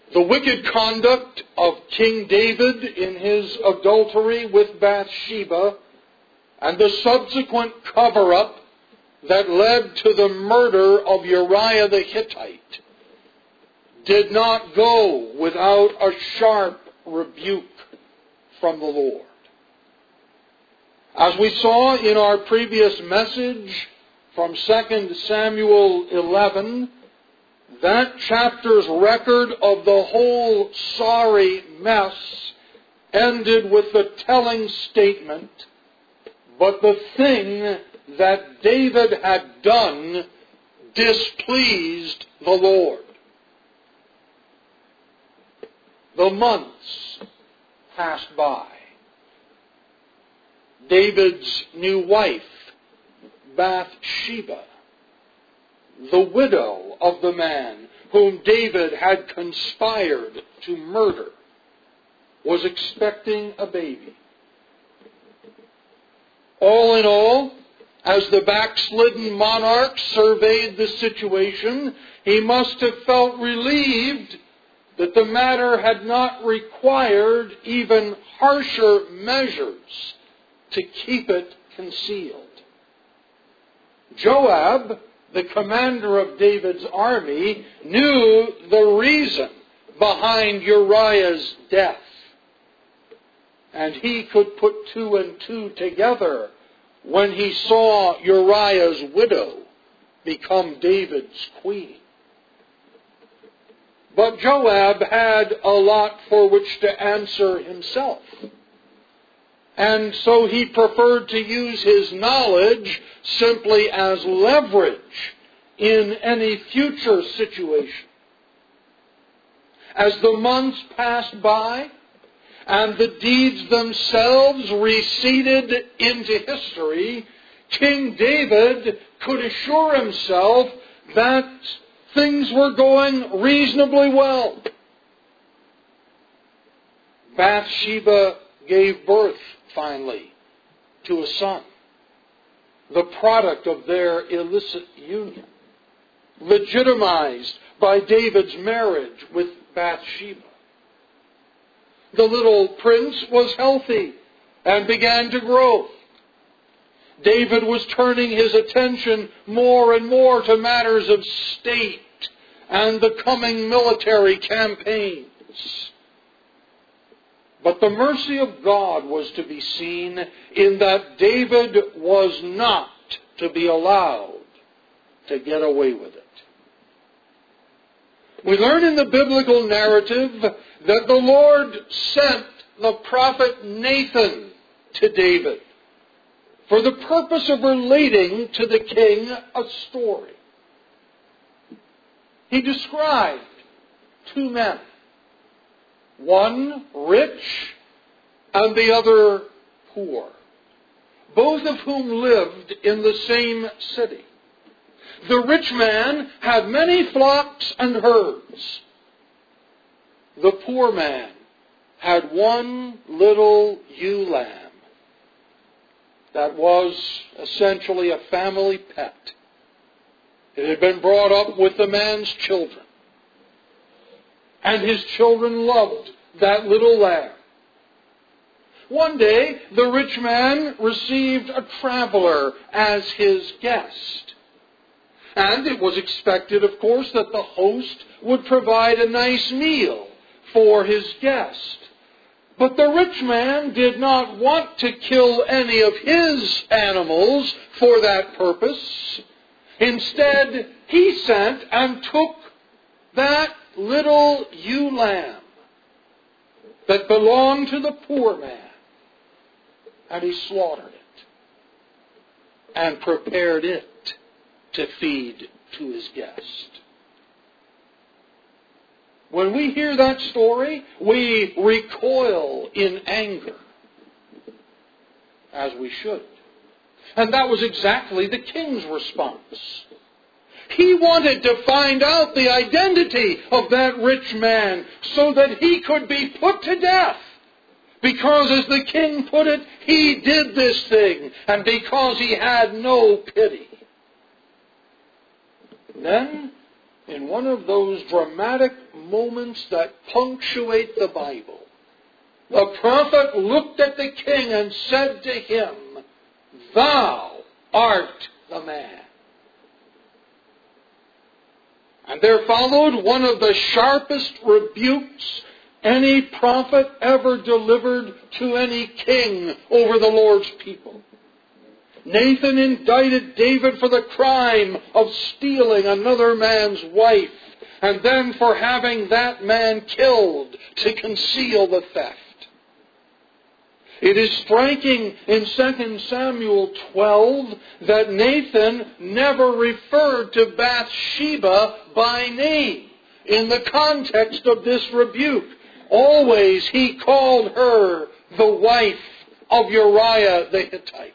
The wicked conduct of King David in his adultery with Bathsheba and the subsequent cover-up that led to the murder of Uriah the Hittite did not go without a sharp rebuke from the Lord. As we saw in our previous message from 2 Samuel 11, that chapter's record of the whole sorry mess ended with the telling statement, "But the thing that David had done displeased the Lord." The months passed by. David's new wife, Bathsheba, the widow of the man whom David had conspired to murder, was expecting a baby. All in all, as the backslidden monarch surveyed the situation, he must have felt relieved that the matter had not required even harsher measures to keep it concealed. Joab, the commander of David's army, knew the reason behind Uriah's death. And he could put two and two together when he saw Uriah's widow become David's queen. But Joab had a lot for which to answer himself. And so he preferred to use his knowledge simply as leverage in any future situation. As the months passed by and the deeds themselves receded into history, King David could assure himself that things were going reasonably well. Bathsheba gave birth, finally, to a son, the product of their illicit union, legitimized by David's marriage with Bathsheba. The little prince was healthy and began to grow. David was turning his attention more and more to matters of state and the coming military campaigns. But the mercy of God was to be seen in that David was not to be allowed to get away with it. We learn in the biblical narrative that the Lord sent the prophet Nathan to David for the purpose of relating to the king a story. He described two men, one rich and the other poor, both of whom lived in the same city. The rich man had many flocks and herds. The poor man had one little ewe lamb that was essentially a family pet. It had been brought up with the man's children. And his children loved that little lamb. One day, the rich man received a traveler as his guest. And it was expected, of course, that the host would provide a nice meal for his guest. But the rich man did not want to kill any of his animals for that purpose. Instead, he sent and took that little ewe lamb that belonged to the poor man, and he slaughtered it and prepared it to feed to his guest. When we hear that story, we recoil in anger, as we should. And that was exactly the king's response. He wanted to find out the identity of that rich man so that he could be put to death. Because, as the king put it, he did this thing, and because he had no pity. Then, in one of those dramatic moments that punctuate the Bible. The prophet looked at the king and said to him, "Thou art the man." And there followed one of the sharpest rebukes any prophet ever delivered to any king over the Lord's people. Nathan indicted David for the crime of stealing another man's wife, and then for having that man killed to conceal the theft. It is striking in 2 Samuel 12 that Nathan never referred to Bathsheba by name in the context of this rebuke. Always he called her the wife of Uriah the Hittite.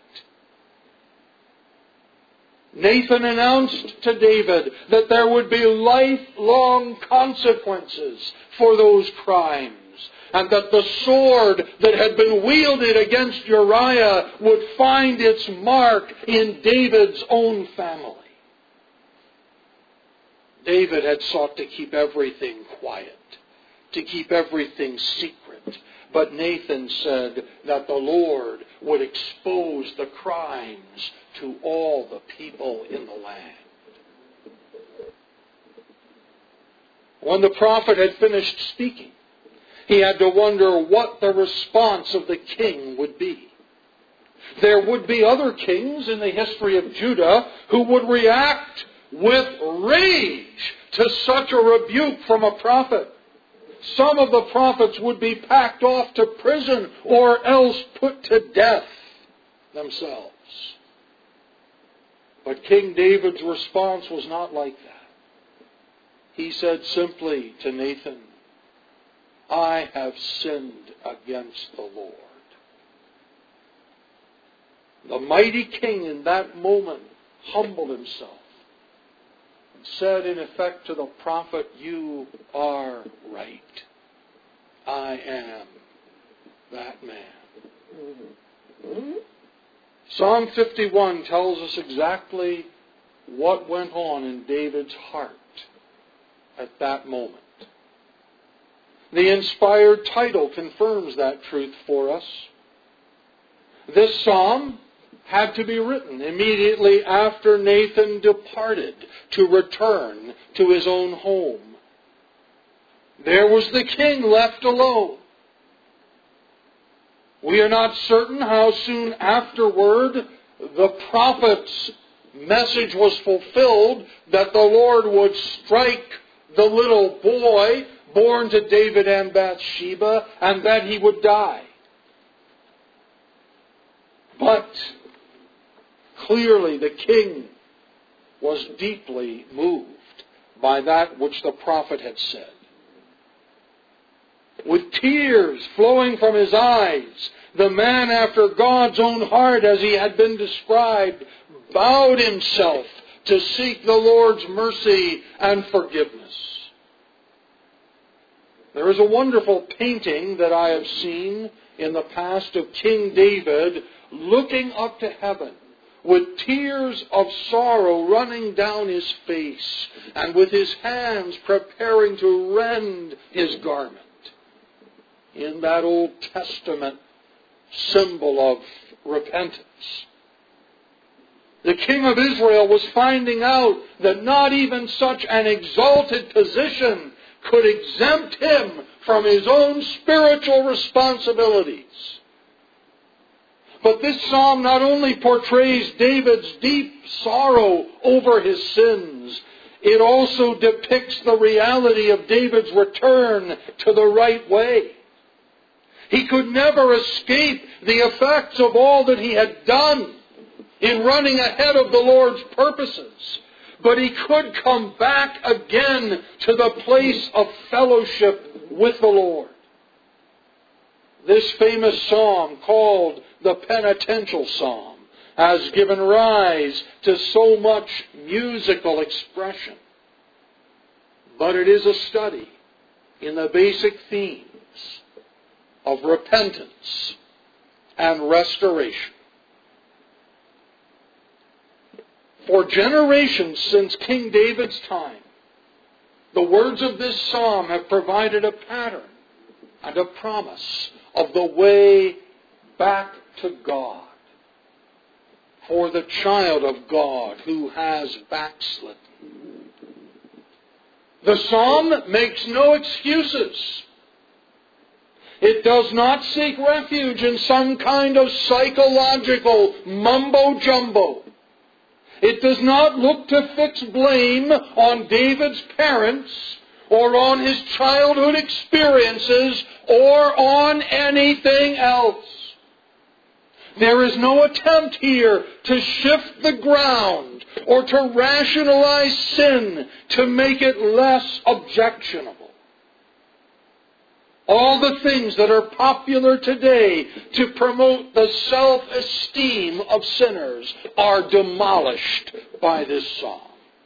Nathan announced to David that there would be lifelong consequences for those crimes, and that the sword that had been wielded against Uriah would find its mark in David's own family. David had sought to keep everything quiet, to keep everything secret. But Nathan said that the Lord would expose the crimes to all the people in the land. When the prophet had finished speaking, he had to wonder what the response of the king would be. There would be other kings in the history of Judah who would react with rage to such a rebuke from a prophet. Some of the prophets would be packed off to prison or else put to death themselves. But King David's response was not like that. He said simply to Nathan, "I have sinned against the Lord." The mighty king in that moment humbled himself and said in effect to the prophet, "You are right. I am that man." Psalm 51 tells us exactly what went on in David's heart at that moment. The inspired title confirms that truth for us. This psalm had to be written immediately after Nathan departed to return to his own home. There was the king left alone. We are not certain how soon afterward the prophet's message was fulfilled that the Lord would strike the little boy born to David and Bathsheba, and that he would die. But clearly the king was deeply moved by that which the prophet had said. With tears flowing from his eyes, the man after God's own heart, as he had been described, bowed himself to seek the Lord's mercy and forgiveness. There is a wonderful painting that I have seen in the past of King David looking up to heaven with tears of sorrow running down his face and with his hands preparing to rend his garment. In that Old Testament symbol of repentance. The king of Israel was finding out that not even such an exalted position could exempt him from his own spiritual responsibilities. But this psalm not only portrays David's deep sorrow over his sins, it also depicts the reality of David's return to the right way. He could never escape the effects of all that he had done in running ahead of the Lord's purposes. But he could come back again to the place of fellowship with the Lord. This famous psalm, called the Penitential Psalm, has given rise to so much musical expression. But it is a study in the basic themes of repentance and restoration. For generations since King David's time, The words of this psalm have provided a pattern and a promise of the way back to God for the child of God who has backslidden. The psalm makes no excuses. It does not seek refuge in some kind of psychological mumbo-jumbo. It does not look to fix blame on David's parents or on his childhood experiences or on anything else. There is no attempt here to shift the ground or to rationalize sin to make it less objectionable. All the things that are popular today to promote the self-esteem of sinners are demolished by this psalm.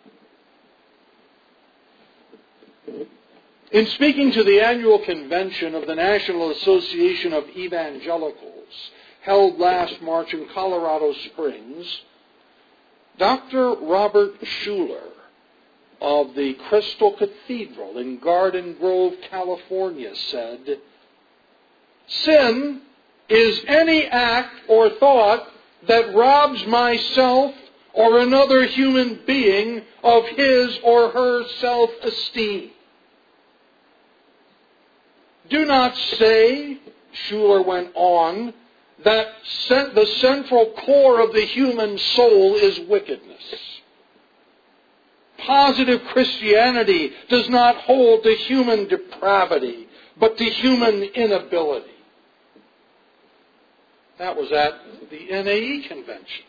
In speaking to the annual convention of the National Association of Evangelicals, held last March in Colorado Springs, Dr. Robert Schuller of the Crystal Cathedral in Garden Grove, California, said, "Sin is any act or thought that robs myself or another human being of his or her self-esteem. Do not say," Schuller went on, "that the central core of the human soul is wickedness. Positive Christianity does not hold to human depravity, but to human inability." That was at the NAE convention.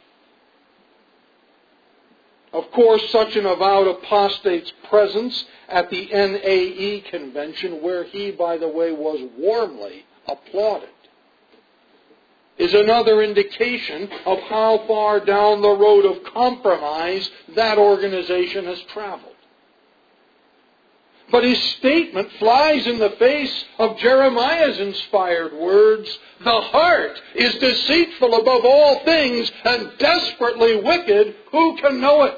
Of course, such an avowed apostate's presence at the NAE convention, where he, by the way, was warmly applauded, is another indication of how far down the road of compromise that organization has traveled. But his statement flies in the face of Jeremiah's inspired words, "The heart is deceitful above all things and desperately wicked. Who can know it?"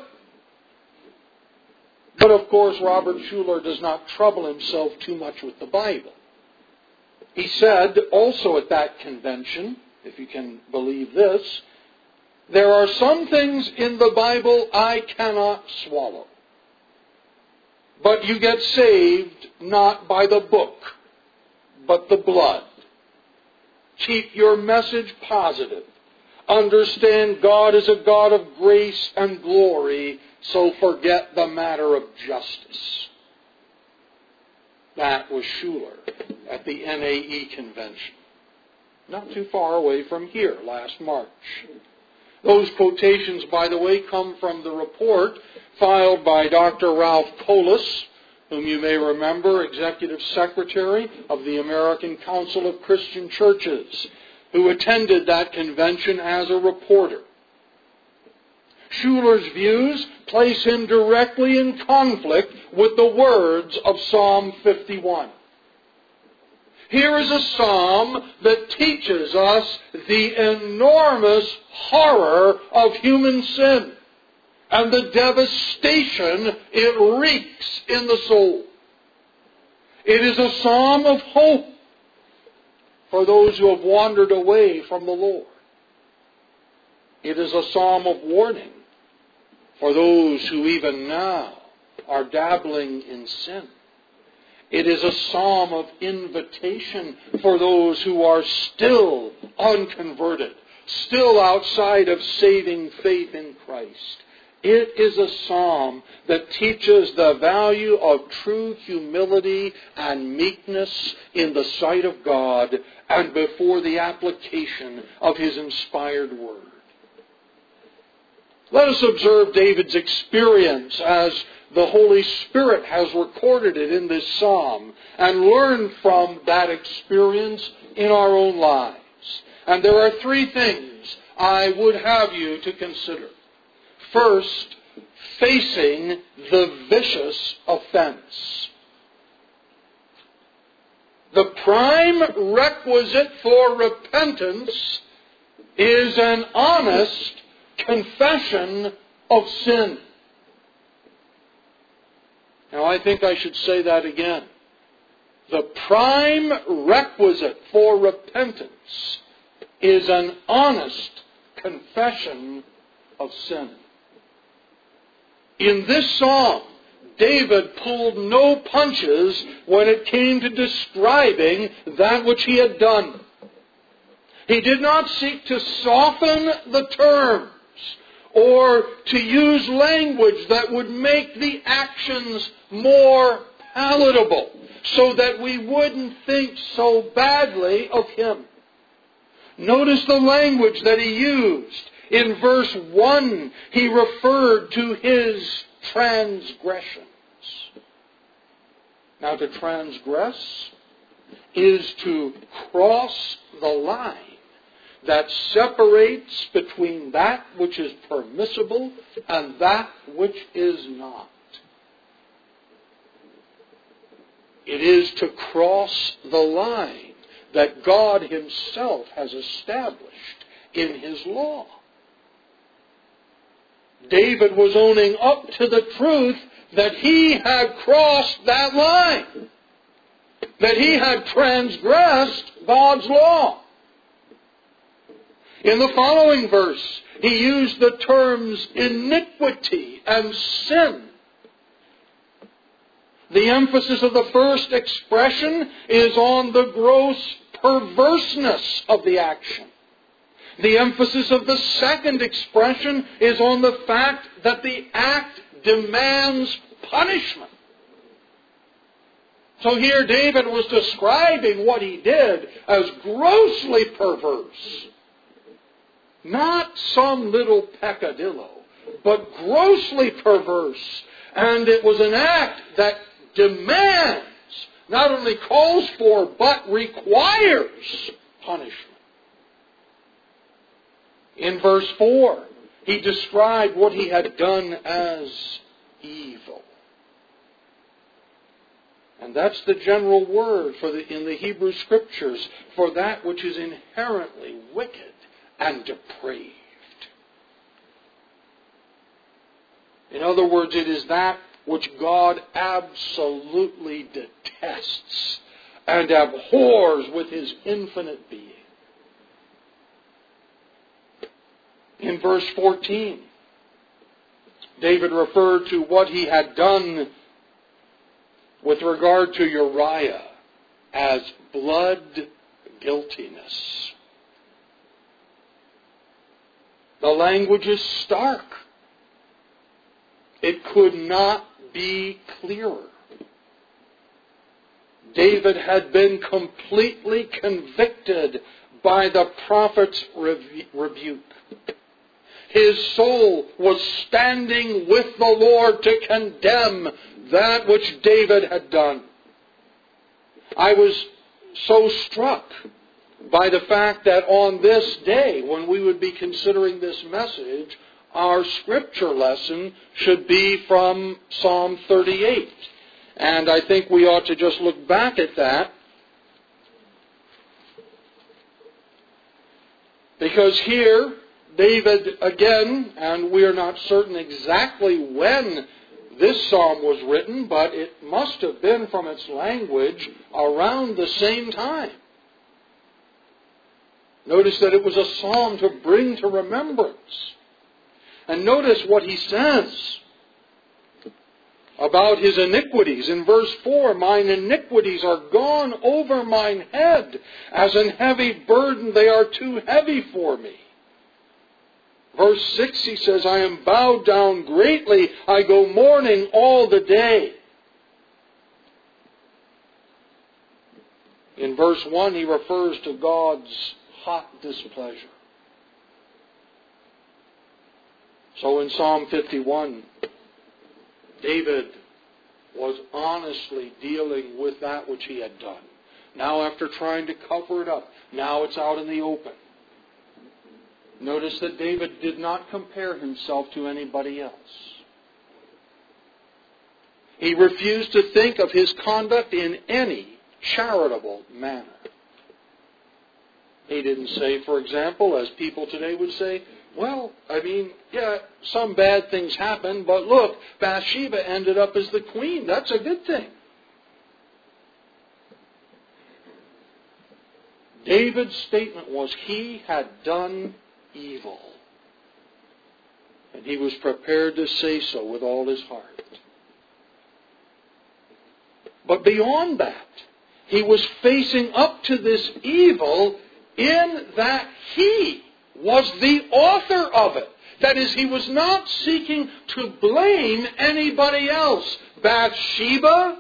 But of course, Robert Schuller does not trouble himself too much with the Bible. He said also at that convention, if you can believe this, "There are some things in the Bible I cannot swallow. But you get saved not by the book, but the blood. Keep your message positive. Understand God is a God of grace and glory, so forget the matter of justice." That was Schuller at the NAE convention, not too far away from here last March. Those quotations, by the way, come from the report filed by Dr. Ralph Kolis, whom you may remember, Executive Secretary of the American Council of Christian Churches, who attended that convention as a reporter. Schuller's views place him directly in conflict with the words of Psalm 51. Here is a psalm that teaches us the enormous horror of human sin and the devastation it wreaks in the soul. It is a psalm of hope for those who have wandered away from the Lord. It is a psalm of warning for those who even now are dabbling in sin. It is a psalm of invitation for those who are still unconverted, still outside of saving faith in Christ. It is a psalm that teaches the value of true humility and meekness in the sight of God and before the application of His inspired Word. Let us observe David's experience as the Holy Spirit has recorded it in this psalm and learn from that experience in our own lives. And there are three things I would have you to consider. First, facing the vicious offense. The prime requisite for repentance is an honest confession of sin. Now I think I should say that again. The prime requisite for repentance is an honest confession of sin. In this psalm, David pulled no punches when it came to describing that which he had done. He did not seek to soften the terms or to use language that would make the actions more palatable so that we wouldn't think so badly of him. Notice the language that he used. In verse 1, he referred to his transgressions. Now, to transgress is to cross the line that separates between that which is permissible and that which is not. It is to cross the line that God himself has established in his law. David was owning up to the truth that he had crossed that line, that he had transgressed God's law. In the following verse, he used the terms iniquity and sin. The emphasis of the first expression is on the gross perverseness of the action. The emphasis of the second expression is on the fact that the act demands punishment. So here David was describing what he did as grossly perverse. Not some little peccadillo, but grossly perverse. And it was an act that demands, not only calls for, but requires punishment. In verse 4, he described what he had done as evil. And that's the general word in the Hebrew Scriptures for that which is inherently wicked and depraved. In other words, it is that which God absolutely detests and abhors with his infinite being. In verse 14, David referred to what he had done with regard to Uriah as blood guiltiness. The language is stark. It could not be clearer. David had been completely convicted by the prophet's rebuke. His soul was standing with the Lord to condemn that which David had done. I was so struck by the fact that on this day, when we would be considering this message, our scripture lesson should be from Psalm 38. And I think we ought to just look back at that. Because here, David again, and we are not certain exactly when this psalm was written, but it must have been from its language around the same time. Notice that it was a psalm to bring to remembrance. And notice what he says about his iniquities. In verse 4, mine iniquities are gone over mine head. As an heavy burden, they are too heavy for me. Verse 6, he says, I am bowed down greatly. I go mourning all the day. In verse 1, he refers to God's hot displeasure. So in Psalm 51, David was honestly dealing with that which he had done. Now, after trying to cover it up, now it's out in the open. Notice that David did not compare himself to anybody else. He refused to think of his conduct in any charitable manner. He didn't say, for example, as people today would say, Well, some bad things happen, but look, Bathsheba ended up as the queen. That's a good thing. David's statement was he had done evil. And he was prepared to say so with all his heart. But beyond that, he was facing up to this evil in that he was the author of it. That is, he was not seeking to blame anybody else. Bathsheba,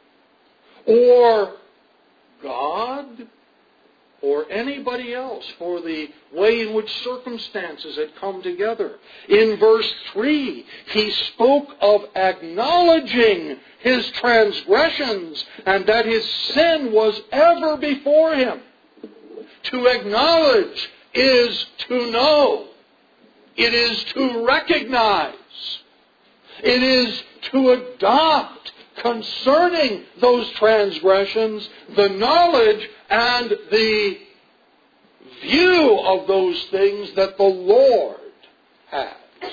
or God, or anybody else, for the way in which circumstances had come together. In verse 3, he spoke of acknowledging his transgressions and that his sin was ever before him. To acknowledge is to know. It is to recognize. It is to adopt concerning those transgressions the knowledge and the view of those things that the Lord has.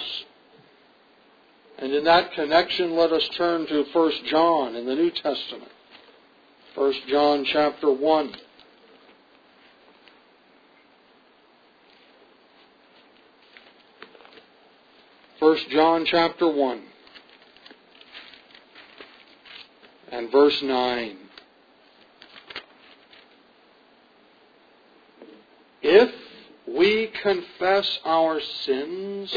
And in that connection, let us turn to 1 John in the New Testament. 1 John chapter 1. First John chapter 1 and verse 9. If we confess our sins,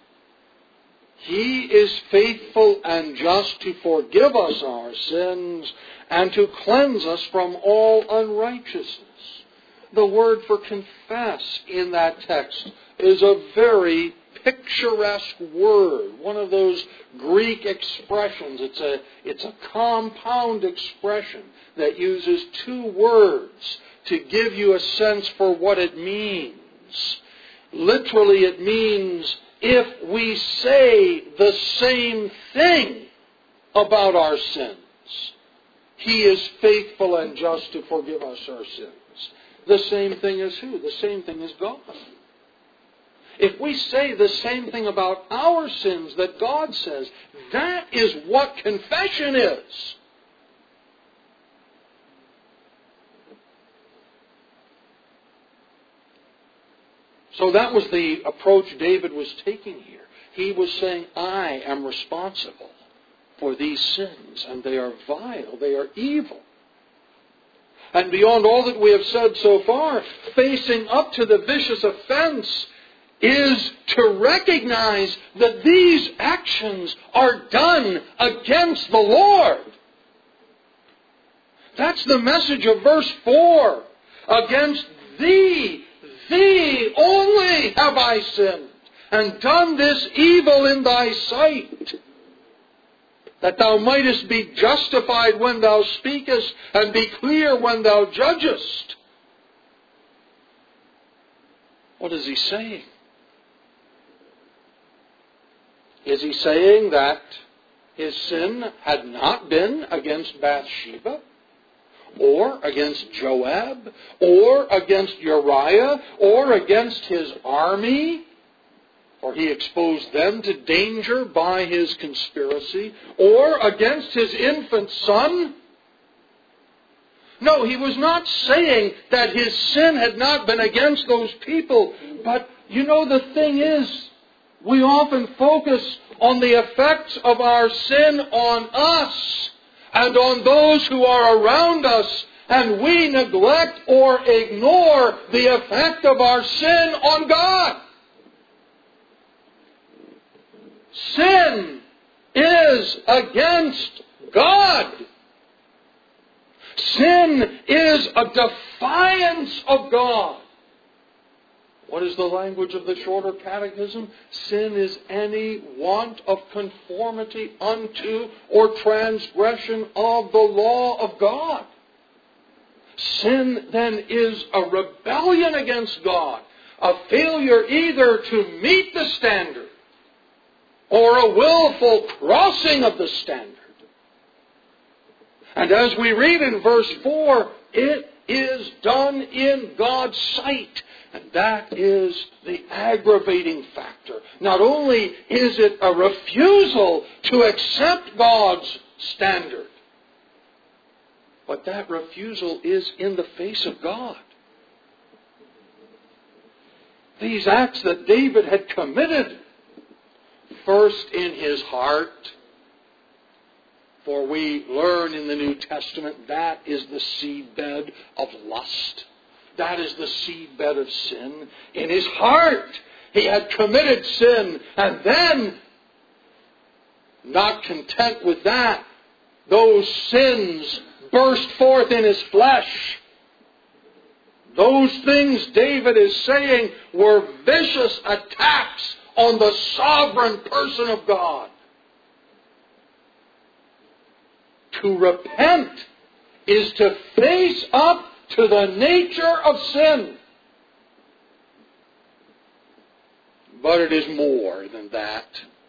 He is faithful and just to forgive us our sins and to cleanse us from all unrighteousness. The word for confess in that text is a very picturesque word, one of those Greek expressions. It's a compound expression that uses two words to give you a sense for what it means. Literally, it means if we say the same thing about our sins, He is faithful and just to forgive us our sins. The same thing as who? The same thing as God. If we say the same thing about our sins that God says, that is what confession is. So that was the approach David was taking here. He was saying, I am responsible for these sins, and they are vile, they are evil. And beyond all that we have said so far, facing up to the vicious offense is to recognize that these actions are done against the Lord. That's the message of verse 4. Against Thee only have I sinned, and done this evil in Thy sight, that Thou mightest be justified when Thou speakest, and be clear when Thou judgest. What is he saying? Is he saying that his sin had not been against Bathsheba, or against Joab, or against Uriah, or against his army, for he exposed them to danger by his conspiracy, or against his infant son? No, he was not saying that his sin had not been against those people. But, the thing is, we often focus on the effects of our sin on us and on those who are around us, and we neglect or ignore the effect of our sin on God. Sin is against God. Sin is a defiance of God. What is the language of the Shorter Catechism? Sin is any want of conformity unto or transgression of the law of God. Sin then is a rebellion against God, a failure either to meet the standard or a willful crossing of the standard. And as we read in verse 4, it is done in God's sight. And that is the aggravating factor. Not only is it a refusal to accept God's standard, but that refusal is in the face of God. These acts that David had committed, first in his heart, for we learn in the New Testament that is the seedbed of lust. That is the seedbed of sin. In his heart, he had committed sin. And then, not content with that, those sins burst forth in his flesh. Those things, David is saying, were vicious attacks on the sovereign person of God. To repent is to face up to the nature of sin. But it is more than that.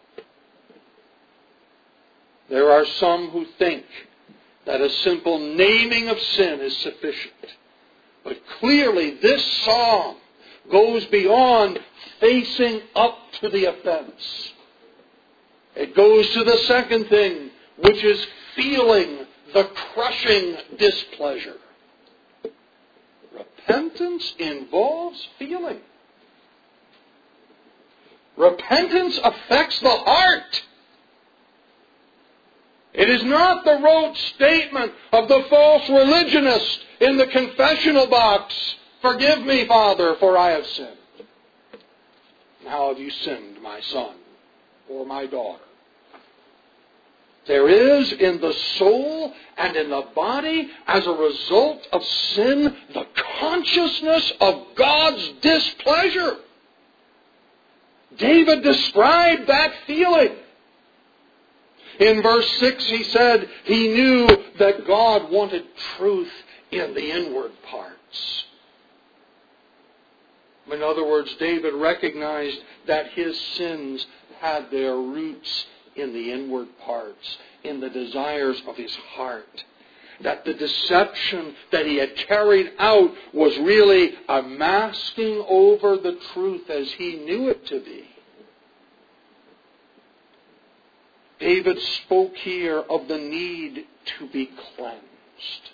There are some who think that a simple naming of sin is sufficient. But clearly this psalm goes beyond facing up to the offense. It goes to the second thing, which is feeling the crushing displeasure. Repentance involves feeling. Repentance affects the heart. It is not the rote statement of the false religionist in the confessional box, "Forgive me, Father, for I have sinned." "How have you sinned, my son or my daughter?" There is in the soul and in the body, as a result of sin, the consciousness of God's displeasure. David described that feeling. In verse 6 he said he knew that God wanted truth in the inward parts. In other words, David recognized that his sins had their roots in the inward parts, in the desires of his heart. That the deception that he had carried out was really a masking over the truth as he knew it to be. David spoke here of the need to be cleansed.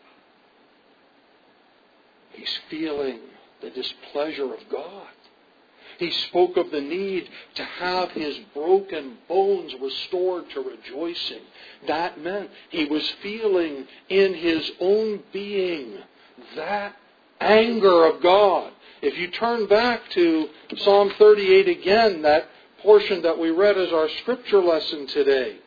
He's feeling the displeasure of God. He spoke of the need to have his broken bones restored to rejoicing. That meant he was feeling in his own being that anger of God. If you turn back to Psalm 38 again, that portion that we read as our scripture lesson today.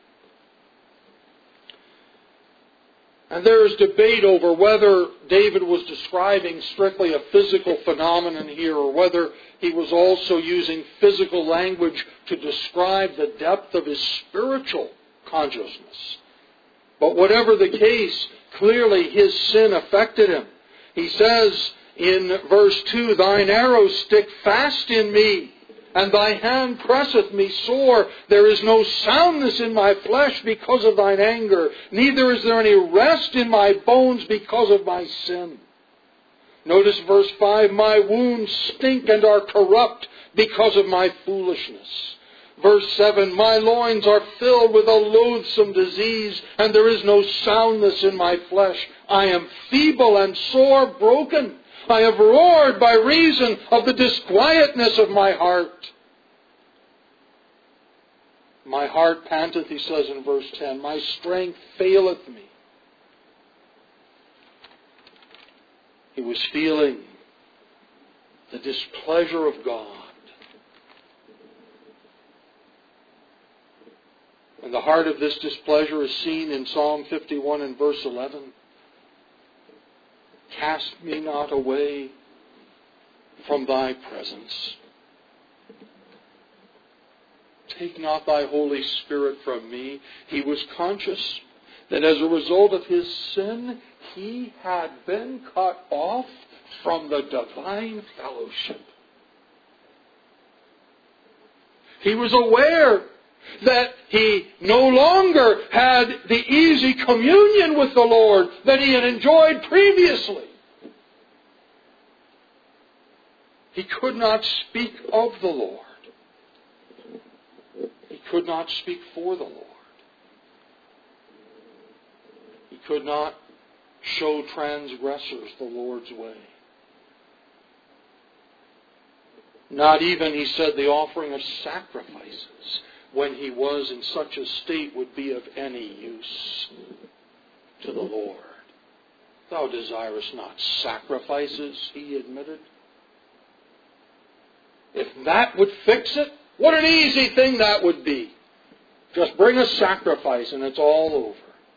And there is debate over whether David was describing strictly a physical phenomenon here, or whether he was also using physical language to describe the depth of his spiritual consciousness. But whatever the case, clearly his sin affected him. He says in verse 2, "Thine arrows stick fast in me, and thy hand presseth me sore. There is no soundness in my flesh because of thine anger, neither is there any rest in my bones because of my sin." Notice verse 5, "My wounds stink and are corrupt because of my foolishness." Verse 7, "My loins are filled with a loathsome disease, and there is no soundness in my flesh. I am feeble and sore broken. I have roared by reason of the disquietness of my heart." "My heart panteth," he says in verse 10, "my strength faileth me." He was feeling the displeasure of God. And the heart of this displeasure is seen in Psalm 51 and verse 11. "Cast me not away from thy presence. Take not thy Holy Spirit from me." He was conscious that as a result of his sin, he had been cut off from the divine fellowship. He was aware that he no longer had the easy communion with the Lord that he had enjoyed previously. He could not speak of the Lord. He could not speak for the Lord. He could not show transgressors the Lord's way. Not even, he said, the offering of sacrifices when he was in such a state would be of any use to the Lord. Thou desirest not sacrifices, he admitted. If that would fix it, what an easy thing that would be. Just bring a sacrifice and it's all over.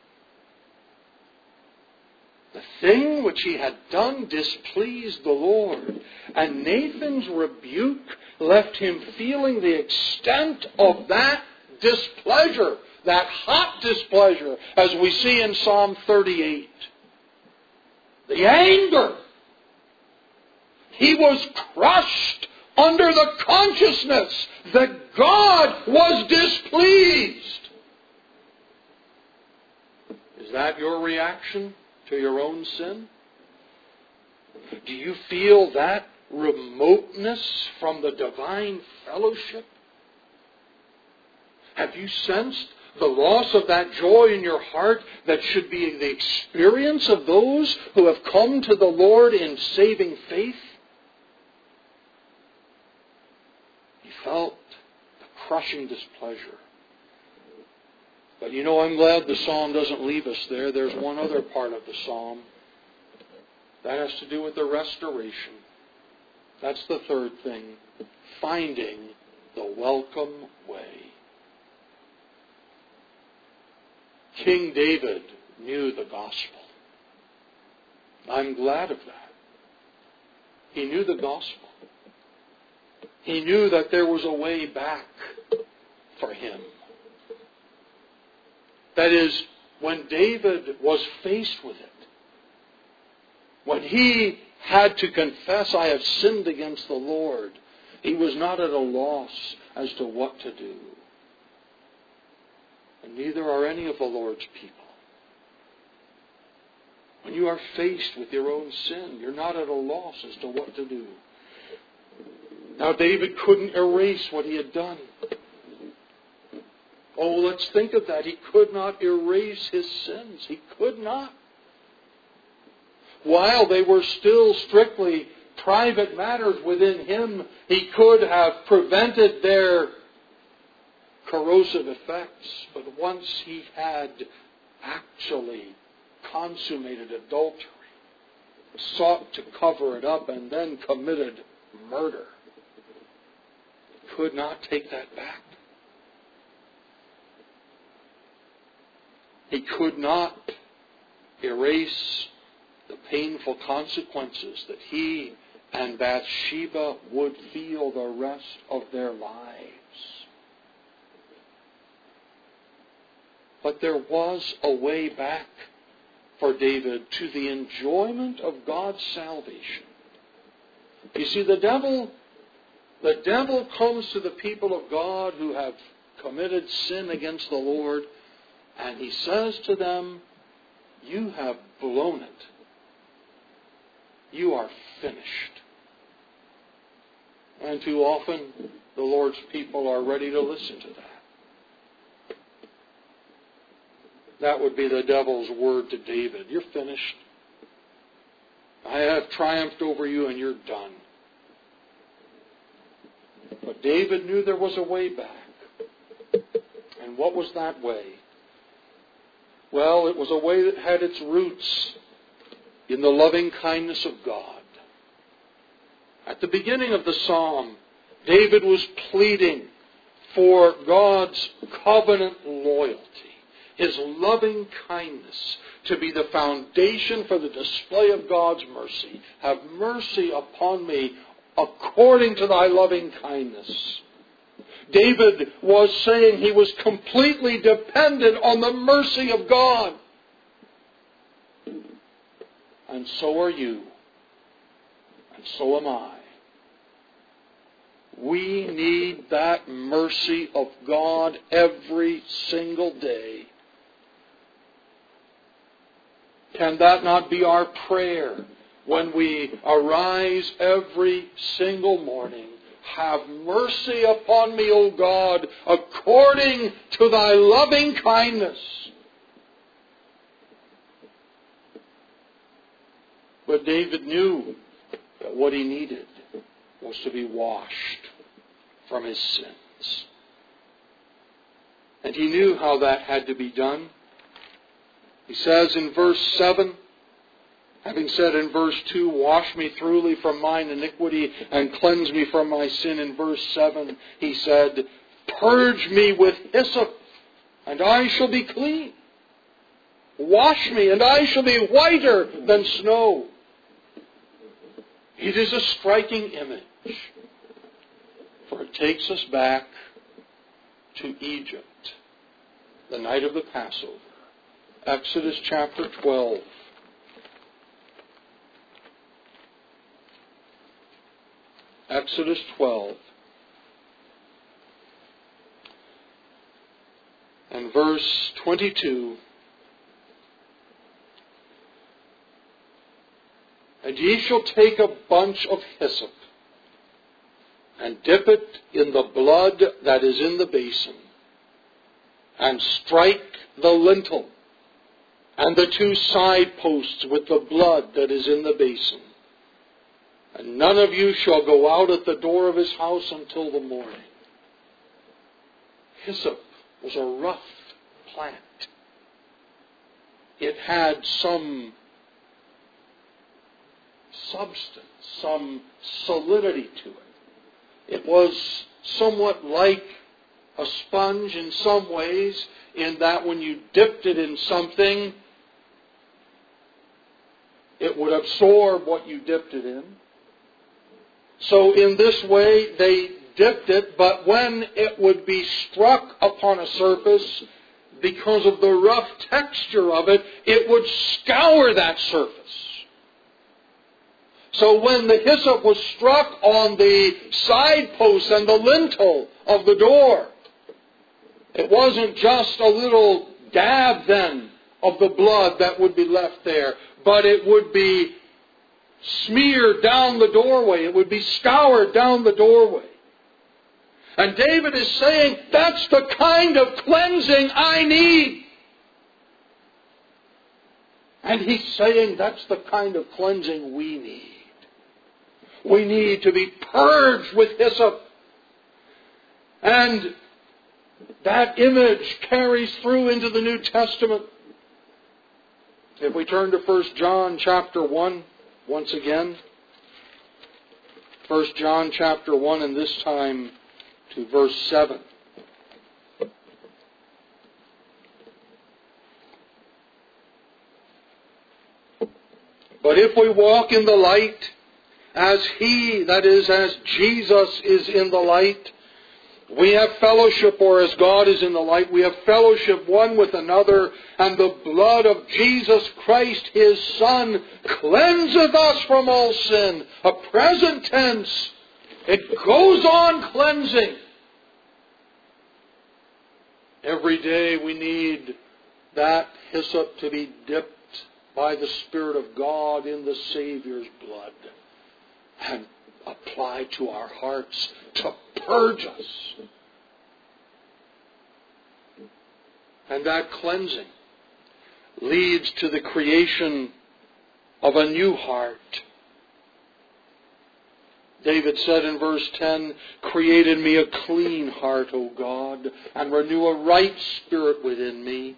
The thing which he had done displeased the Lord, and Nathan's rebuke left him feeling the extent of that displeasure, that hot displeasure, as we see in Psalm 38. The anger. He was crushed under the consciousness that God was displeased. Is that your reaction to your own sin? Do you feel that remoteness from the divine fellowship? Have you sensed the loss of that joy in your heart that should be the experience of those who have come to the Lord in saving faith? He felt the crushing displeasure. But you know, I'm glad the psalm doesn't leave us there. There's one other part of the psalm. That has to do with the restoration. That's the third thing. Finding the welcome way. King David knew the gospel. I'm glad of that. He knew the gospel. He knew that there was a way back for him. That is, when David was faced with it, when he had to confess, I have sinned against the Lord, he was not at a loss as to what to do. And neither are any of the Lord's people. When you are faced with your own sin, you're not at a loss as to what to do. Now, David couldn't erase what he had done. Oh, let's think of that. He could not erase his sins. He could not. While they were still strictly private matters within him, he could have prevented their corrosive effects. But once he had actually consummated adultery, sought to cover it up, and then committed murder, he could not take that back. He could not erase the painful consequences that he and Bathsheba would feel the rest of their lives. But there was a way back for David to the enjoyment of God's salvation. You see, the devil comes to the people of God who have committed sin against the Lord, and he says to them, you have blown it. You are finished. And too often, the Lord's people are ready to listen to that. That would be the devil's word to David. You're finished. I have triumphed over you and you're done. But David knew there was a way back. And what was that way? Well, it was a way that had its roots in the loving kindness of God. At the beginning of the psalm, David was pleading for God's covenant loyalty, His loving kindness to be the foundation for the display of God's mercy. Have mercy upon me according to thy loving kindness. David was saying he was completely dependent on the mercy of God. And so are you. And so am I. We need that mercy of God every single day. Can that not be our prayer when we arise every single morning. Have mercy upon me, O God, according to thy loving kindness. But David knew that what he needed was to be washed from his sins. And he knew how that had to be done. He says in verse 7, having said in verse 2, wash me thoroughly from mine iniquity and cleanse me from my sin, in verse 7, he said, purge me with hyssop, and I shall be clean. Wash me, and I shall be whiter than snow. It is a striking image, for it takes us back to Egypt, the night of the Passover. Exodus chapter 12. Exodus 12 and verse 22. And ye shall take a bunch of hyssop and dip it in the blood that is in the basin, and strike the lintel and the 2 side posts with the blood that is in the basin. And none of you shall go out at the door of his house until the morning. Hyssop was a rough plant. It had some substance, some solidity to it. It was somewhat like a sponge in some ways, in that when you dipped it in something, it would absorb what you dipped it in. So in this way, they dipped it, but when it would be struck upon a surface, because of the rough texture of it, it would scour that surface. So when the hyssop was struck on the side posts and the lintel of the door, it wasn't just a little dab then of the blood that would be left there, but it would be smeared down the doorway. It would be scoured down the doorway. And David is saying, that's the kind of cleansing I need. And he's saying that's the kind of cleansing we need. We need to be purged with hyssop. And that image carries through into the New Testament. If we turn to 1 John chapter 1, once again. 1 John chapter 1, and this time to verse 7. But if we walk in the light, as He, that is, as Jesus is in the light, we have fellowship, or as God is in the light, we have fellowship one with another, and the blood of Jesus Christ, His Son, cleanseth us from all sin. A present tense. It goes on cleansing. Every day we need that hyssop to be dipped by the Spirit of God in the Savior's blood and applied to our hearts to purge us. And that cleansing leads to the creation of a new heart. David said in verse 10, create in me a clean heart, O God, and renew a right spirit within me.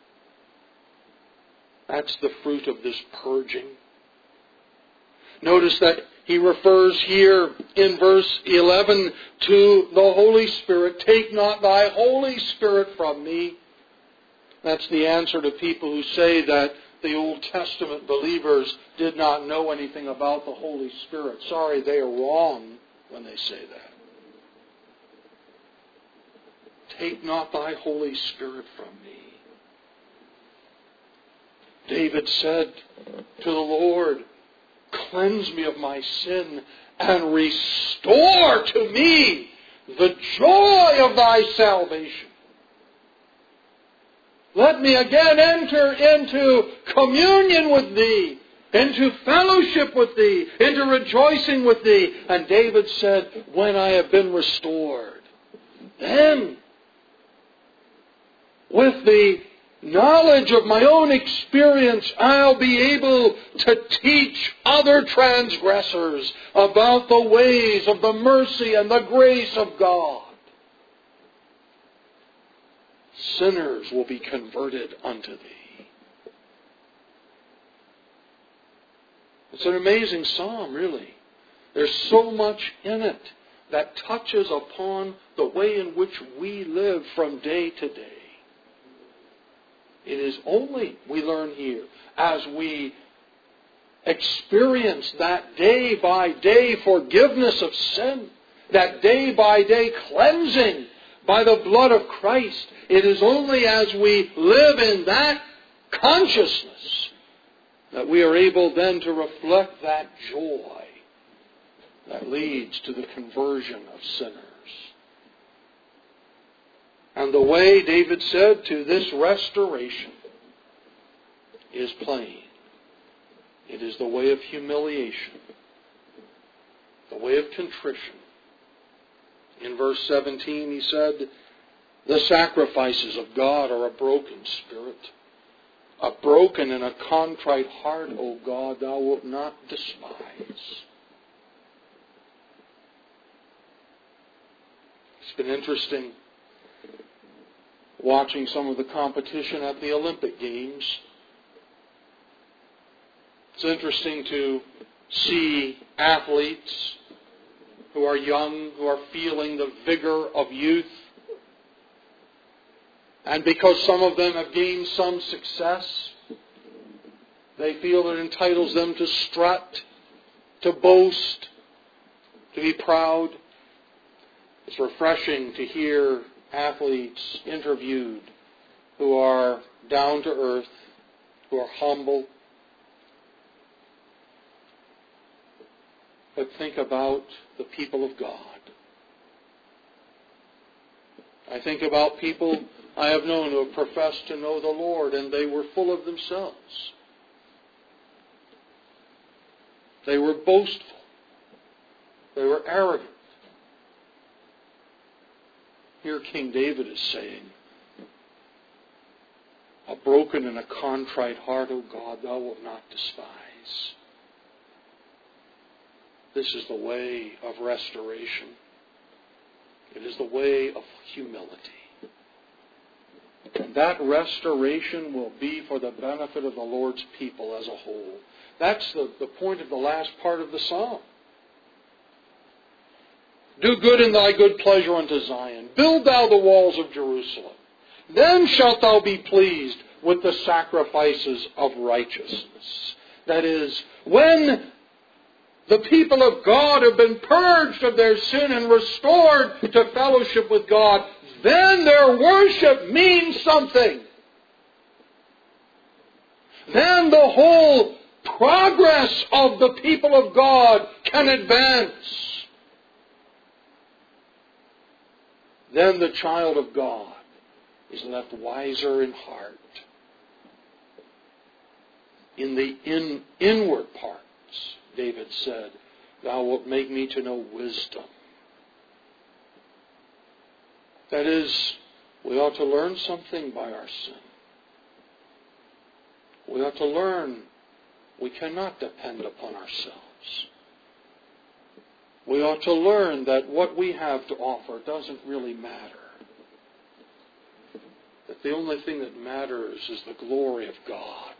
That's the fruit of this purging. Notice that he refers here in verse 11 to the Holy Spirit. Take not thy Holy Spirit from me. That's the answer to people who say that the Old Testament believers did not know anything about the Holy Spirit. Sorry, they are wrong when they say that. Take not thy Holy Spirit from me. David said to the Lord, cleanse me of my sin and restore to me the joy of thy salvation. Let me again enter into communion with thee. into fellowship with Thee, into rejoicing with Thee. And David said, when I have been restored, then with the knowledge of my own experience, I'll be able to teach other transgressors about the ways of the mercy and the grace of God. Sinners will be converted unto Thee. It's an amazing psalm, really. There's so much in it that touches upon the way in which we live from day to day. It is only, we learn here, as we experience that day by day forgiveness of sin, that day by day cleansing by the blood of Christ, it is only as we live in that consciousness that we are able then to reflect that joy that leads to the conversion of sinners. And the way, David said, to this restoration is plain. It is the way of humiliation, the way of contrition. In verse 17 he said, the sacrifices of God are a broken spirit, a broken and a contrite heart, O God, Thou wilt not despise. It's been interesting watching some of the competition at the Olympic Games. It's interesting to see athletes who are young, who are feeling the vigor of youth. And because some of them have gained some success, they feel it entitles them to strut, to boast, to be proud. It's refreshing to hear athletes interviewed who are down to earth, who are humble. But think about the people of God. I think about people I have known who have professed to know the Lord, and they were full of themselves. They were boastful. They were arrogant. Here King David is saying, a broken and a contrite heart, O God, Thou wilt not despise. This is the way of restoration. It is the way of humility. And that restoration will be for the benefit of the Lord's people as a whole. That's the point of the last part of the psalm. Do good in Thy good pleasure unto Zion. Build Thou the walls of Jerusalem. Then shalt Thou be pleased with the sacrifices of righteousness. That is, when the people of God have been purged of their sin and restored to fellowship with God, then their worship means something. Then the whole progress of the people of God can advance. Then the child of God is left wiser in heart. In the inward parts, David said, Thou wilt make me to know wisdom. That is, we ought to learn something by our sin. We ought to learn we cannot depend upon ourselves. We ought to learn that what we have to offer doesn't really matter. That the only thing that matters is the glory of God.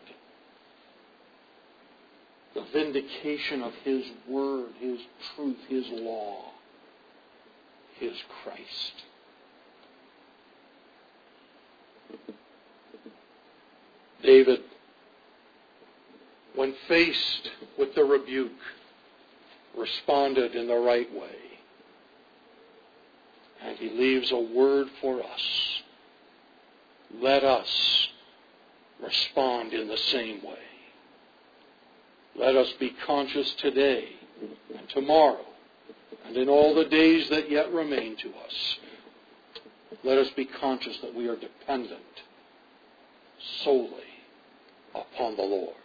The vindication of His Word, His truth, His law, His Christ. David, when faced with the rebuke, responded in the right way. And he leaves a word for us. Let us respond in the same way. Let us be conscious today and tomorrow and in all the days that yet remain to us. Let us be conscious that we are dependent solely upon the Lord.